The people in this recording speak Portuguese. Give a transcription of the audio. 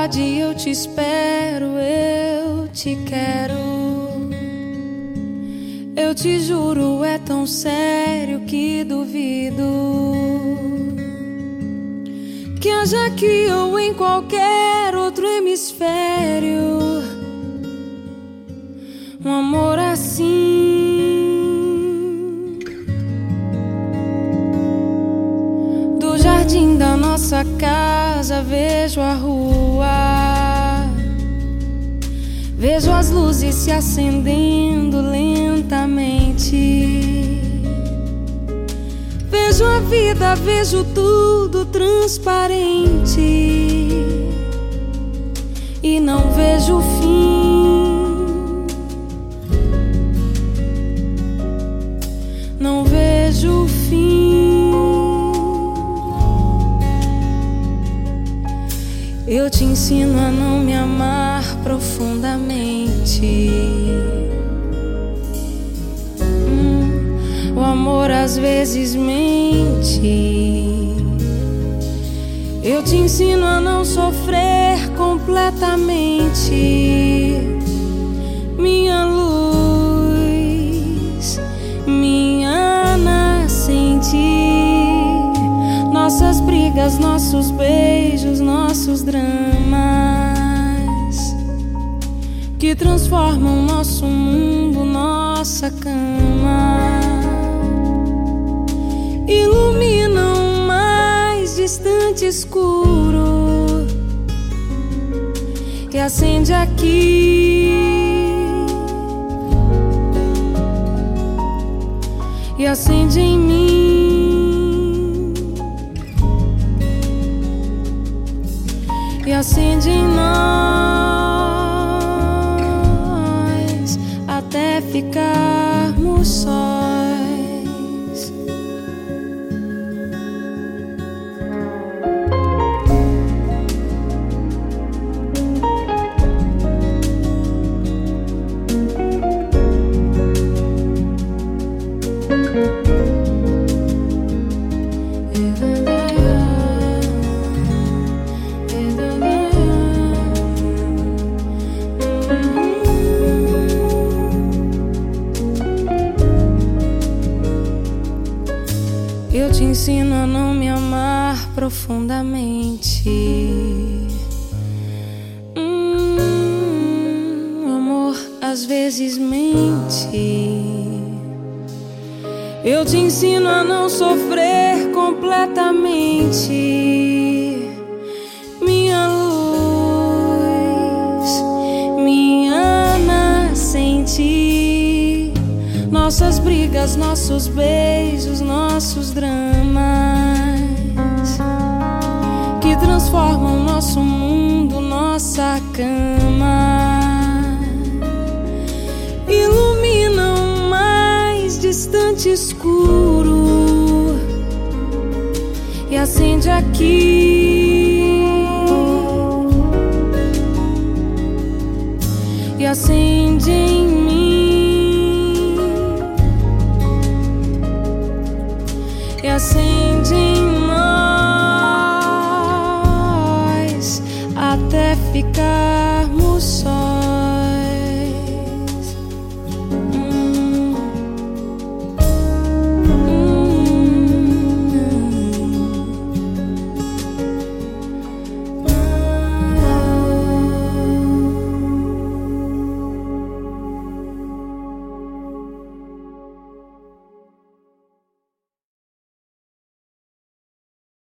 verdade eu te espero, eu te quero. Eu te juro, é tão sério que duvido que haja aqui ou em qualquer outro hemisfério um amor assim. Do jardim da nossa casa vejo a rua, vejo as luzes se acendendo lentamente, vejo a vida, vejo tudo transparente e não vejo o fim, não vejo o fim. Eu te ensino a não me amar profundamente. O amor às vezes mente. Eu te ensino a não sofrer completamente. Minha luz, minha nascente. Nossas brigas, nossos beijos, nossos dramas que transformam nosso mundo, nossa cama, iluminam o mais distante escuro que acende aqui e acende em mim e acende em nós até ficarmos sós. Eu te ensino a não me amar profundamente. O amor às vezes mente. Eu te ensino a não sofrer completamente. Minha luz, minha nascente. Nossas brigas, nossos beijos, nossos dramas que transformam nosso mundo, nossa cama, iluminam o mais distante escuro e acende aqui e acende em mim e acende